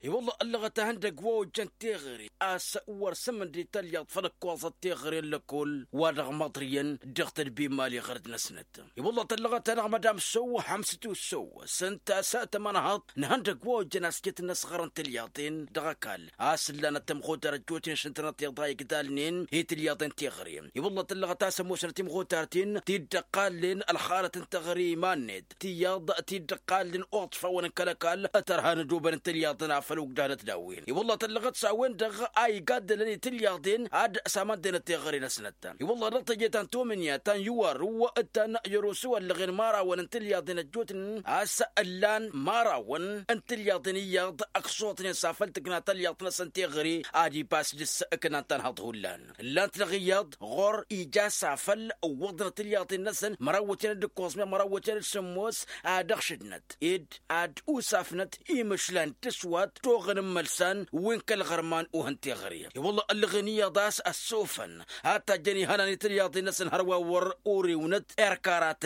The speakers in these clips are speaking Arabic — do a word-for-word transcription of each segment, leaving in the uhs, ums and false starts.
اي والله اللغة هندق ووجن تغري اس ورسمن دي تليط فلك وسط تغري لكل ورغ مطريا دغت بي مالي غرد نسنت اي والله تلغة تنغ مدام سو حمستو سو سنت سات منهض نهندق ووجن اسكت نسغرن تلياطين دغكال اس لنا تمخوت رجوتين شنتنا تيضاي قدالنين هي تلياطين تغري اي والله تلغة تاسمو سنتي مخوتارتين تيدقالين الخالة تغري ماند تياض تيدقالين اوطفا ونكلكال اترهان دوبن تلياطين فلوق دانت داوين والله تلغت ساوين دغ اي قاد لني تلياطين عاد سامان دين تغري نسنتا والله رطجت انتو من يا تان يوار هو تان يروسو اللغين مارا ون تلياطين الجوتن اس اللان مارا ون انت تلياطين ياض اقصوتني سافلتكنا تلياطين سنتغري ادي باس جس كنا تنهض هولان لان تلغياض غور ايجا سافل وضنا تلياطين نسن مروتين دكوس مروتين السموس ادخشدنت اد اد وسافنت ايمشلان تسوات توغن ملسان وين كل غرمان وهنتي غريب والله الغنية داس السوفن حتى جني هنا نترياضي نسن هروا ور اوري ونت اركارات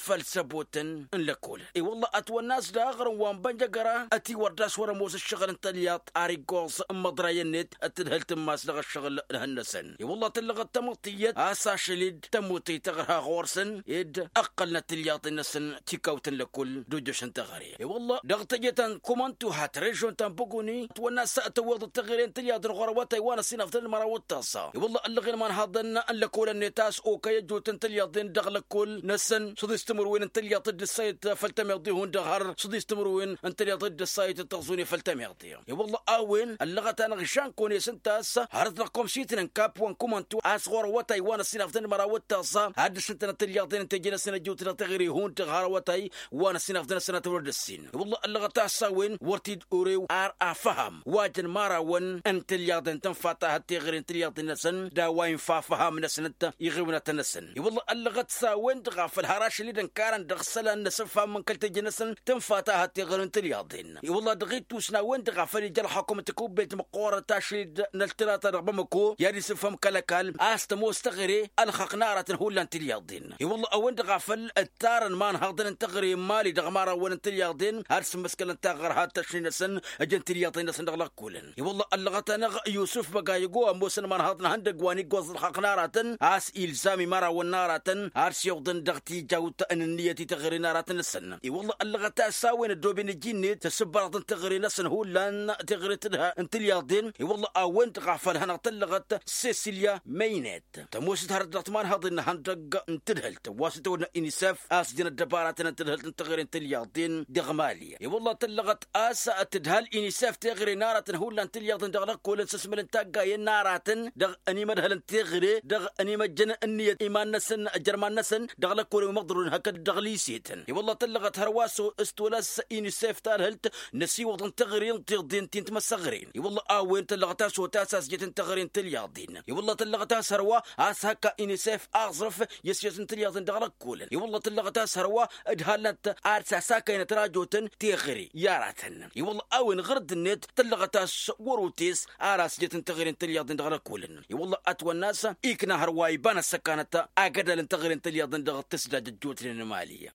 فلسبوتن لكل اي والله اتو الناس دا غر وان بنجقرا اتي ورداس ورا موس الشغل انتلياط اريغوس مدراينت اتدهلت ماس لغ الشغل لهنسن اي والله تلغ التمطية اسا شليد تموتي تغرها غورسن اد اقل نتلياطي نسن تيكوتن لكل دوجوش انت غريب اي والله دغتجتن كومنتو هاتريجون تنبقوني والناس تأتوض التغييرين تلياد الغروات وانا سينا في المراوت تصا والله اللغين ما نهضن الا كل النتاس اوكي جو تنتلياضين دغل كل نسن صدي استمروين انتليا ضد السايت فلتميضيهون دغر صدي استمروين انتليا ضد السايت تغزوني فلتميضيهم والله اوين اللغة انا غشان كوني سنتاس هرد لكم شيتن كاب وان كومنتو اصغر وتاي وانا سينا في المراوت تصا هاد سنتنا تلياضين تجينا سنه جو تغيريهون تغرواتي وانا سينا في سنه ولد السين والله اللغة تاساوين ورتيد اوريو ار افهم واجن مارا ون انت الياضن تنفاتا هتي غير انت الياضن نسن دا وين فافهم نسنت يغيونا تنسن والله اللغت ساوين تغافل هراش اللي دنكارن دغسلا نسفها من كل تجنسن تنفاتا هتي غير انت الياضن والله دغيت توسنا وين تغافل يجل حكومة تكوب بيت مقورة تاشيد نلتلاتا رغبمكو ياري سفهم كالكال استمو استغري الخق نارة هو انت الياضن والله اوين تغافل التارن مان هاضن انتغري مالي دغمارا وين انت الياضن هرس مسكل انتغر هات تشينسن اجنت الياضن نسن دغلا كولن والله اللغة نغ يوسف بقى يقوى موسن من هاضنا هندق واني قوز الحق نارة اس إلزامي مرة والنارة ارس يوضن دغتي جاوت ان النية تغري نارة نسن والله اللغة تاساوين الدوبين الجيني تسبرت تغري نسن هو لان تغري تدها انت الياضين والله اوين تغافل هنا تلغة سيسيليا مينيت تموسد هردت مان هاضن هندق انتدهلت واسطة ون انساف اس دين الدبارات انتدهلت تغري انت الياضين دغمالية والله تلغت اس تدهل انساف تغري نارة هو لان تلياضن دغ كل سسمل انتاقا ناراتن دغ اني مدهل تغري دغ اني مجن انية ايمان نسن جرمان نسن دغ كل مقدرون هكا دغليسيتن والله تلغت هرواسو استولس انساف تالهلت نسي وطن تغرين تغدين تنت مسغرين والله اوين تلغتاس وتاساس جتن تغرين تلياضين والله تلغتاس هروا اس هكا انساف اغزرف يسيتن تلياضن دغ كل والله تلغتاس هروا ادهلت ارسا ساكين تراجوتن تغري ياراتن والله اوين غرد النت تلغتاس وروتيس اراس جتن تغرين تلياضن دغ كل والله اتوى الناس ايكنا هرواي بان السكانة اقدر تغرين تلياضن دغ تسجد الجوتن المالية